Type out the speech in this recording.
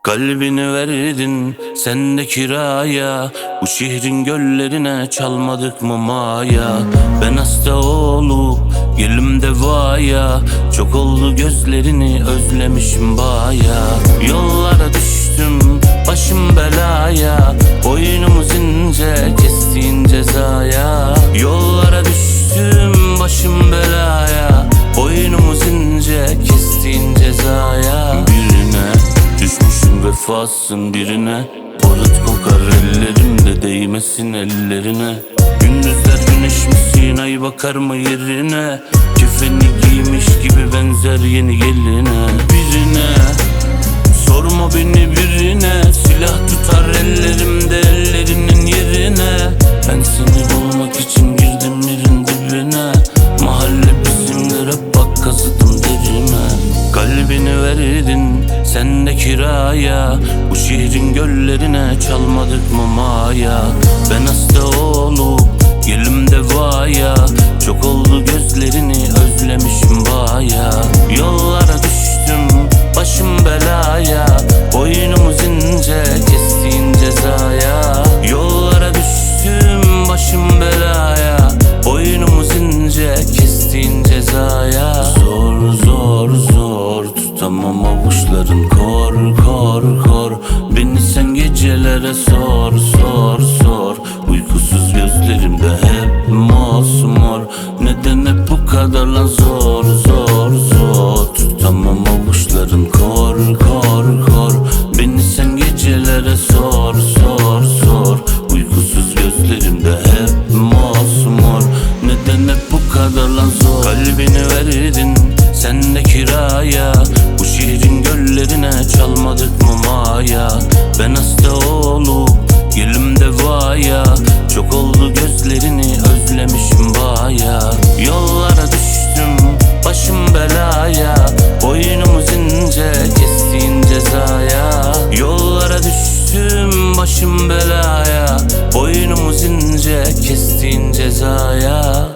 Kalbini verdin sen de kiraya, bu şehrin göllerine çalmadık mı maya? Ben hasta olup gelim devaya, çok oldu gözlerini özlemişim baya. Yollara düştüm başım belaya, boynumuz ince kestiğin cezaya. Yollara düştüm başım belaya, boynumuz ince kestiğin cezaya. Birine düşmüşüm vefasın birine, barut kokar ellerimde değmesin ellerine. Gündüzler güneş misin ay bakar mı yerine, kefeni giymiş gibi benzer yeni geline. Birine sorma beni birine, silah tutar ellerimde ellerinin yerine. Ben seni bulmak için girdim yerin dibine, mahalle bizimdir hep bak kazıdım derime. Kalbini verdin sen de kiraya, bu şehrin göllerine çalmadık mı maya? Ben hasta olup gelim devaya, çok oldu gözlerini özlemişim baya. Yollara düştüm başım belaya, boynumuz ince kestiğin cezaya. Yollara düştüm başım belaya, boynumuz ince kestiğin cezaya. Zor zor zor tutamam avuçların kor kor kor. Beni sen gecelere sor sor sor. Uykusuz gözlerimde hep mosmor. Neden hep bu kadar lan zor zor zor. Tutamam avuçların kor kor kor. Beni sen gecelere sor sor sor. Uykusuz gözlerimde hep mosmor. Neden hep bu kadar lan zor. Kalbini verdin sen de kiraya, bu şehrin göllerine çalmadık mı maya? Ben hasta olup gelim devaya, çok oldu gözlerini özlemişim baya. Yollara düştüm başım belaya, boynumuz ince kestiğin cezaya. Yollara düştüm başım belaya, boynumuz ince kestiğin cezaya.